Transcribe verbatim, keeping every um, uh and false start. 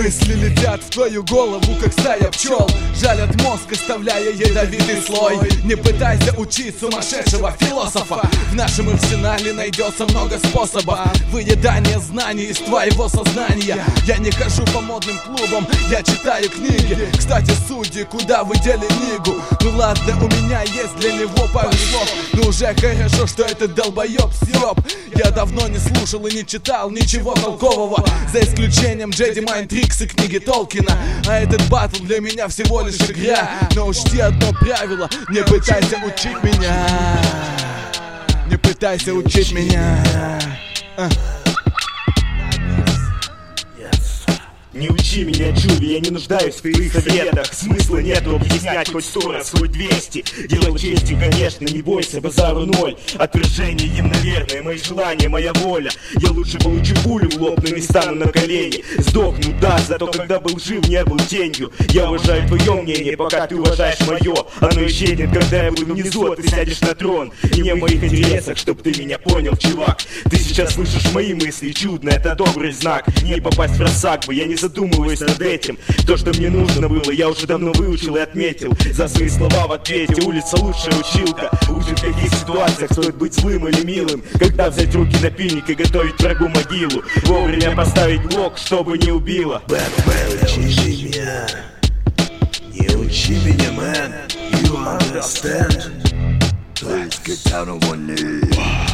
Мысли летят в твою голову, как стая пчел, жалят мозг, оставляя ядовитый слой. Не пытайся учить сумасшедшего философа, в нашем арсенале найдется много способов выедания знаний из твоего сознания. Я не хожу по модным клубам, я читаю книги. Кстати, судьи, куда вы дели Нигу? Ну ладно, у меня есть для него пару слов, но уже хорошо, что этот долбоеб съеб. Я давно не слушал и не читал ничего толкового, за исключением Джеди Майнд Трикс и книги Толкина. А этот батл для меня всего лишь игра. Но учти одно правило: не пытайся учить меня. Не пытайся учить меня. а. Не учи меня, Джуви, я не нуждаюсь в твоих советах. Смысла нету объяснять хоть сто раз, хоть двести. Дело чести, конечно, не бойся, базару ноль. Отвержение им, наверное, мои желания, моя воля. Я лучше получу пулю в лоб, но не стану на колени. Сдохну, да, зато когда был жив, не был тенью. Я уважаю твое мнение, пока ты уважаешь мое. Оно исчезнет, когда я буду внизу, а ты сядешь на трон. И не в моих интересах, чтоб ты меня понял, чувак. Ты сейчас слышишь мои мысли, чудно, это добрый знак. Не попасть в рассак бы, я не задумываюсь над этим. То, что мне нужно было, я уже давно выучил и отметил. За свои слова в ответе улица лучшая училка. Учит, в каких ситуациях стоит быть злым или милым. Когда взять в руки напильник и готовить врагу могилу. Вовремя поставить блок, чтобы не убило. Бэтмен, учи меня. Не учи меня, man. You understand? Let's get down on one knee.